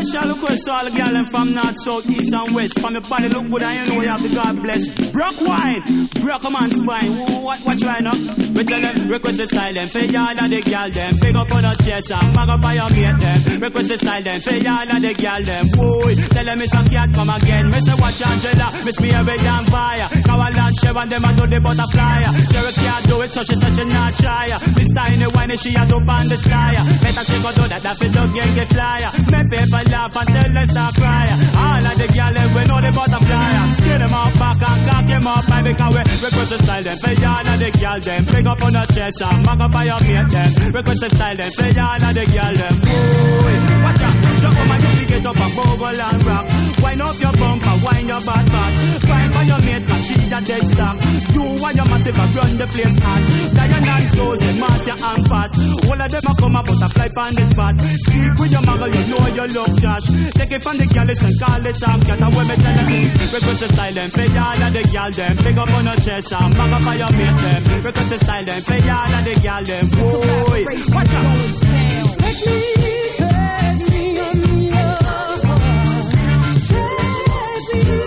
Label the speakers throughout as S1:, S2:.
S1: Special request to all the girls from north, south, east and west. From your body look good and you know you have to God bless. Broke wine, broke a man's spine. What you right now? We tell them, request the style them. Say y'all and the girl them. Pick up on the chest and mag up on your mate them. Request the style them. Say y'all and the girl them. Boy, tell them it's a cat come again. Me say watch Angela, miss me every damn fire. Cowell and Chev and them a do the butterfly. Sure can't do it so she said she not try. This tiny whiny she a do on the sky. Better she go do that fit up gang get flyer. Me paper laugh and tell them stop cry. All of the girl them we know the butterfly. Scare them off back and cock them up. Man because we request the style them. Say y'all and the girl them. Pick up on the chest and mag up on your mate them. Request the style them. Say y'all and the girl them. Boy, watch out. So come on you get up and bogle and rock. Wind up your bumper, wind your bad back. Find for your mate cause she's a dead stock. You and your massive and run the place hot. Diane Chosen, Marcia and Pat. All of them a come up butterfly on the spot. Speak with your muggle, you know you look Josh. Take it from the girls and call it Tom Cat. And when me tell them, request the style them. Pay y'all and the girl them. Pick up on the chest and mag up on your mate them. Request the style them. Pay y'all and the girl them. Boy, watch out. Take me, take me on your heart. Take me.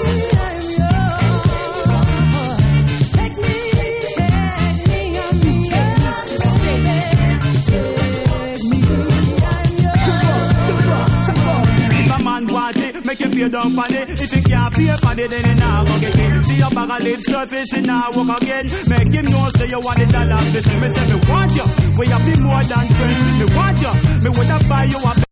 S1: Make him pay down for it. If he can't pay for it, then he nah go get it. See your bag of lip surface, he nah walk again. Make him know say you want it all of this. Me say me want you, we have been more than friends. Me want you, me woulda buy you a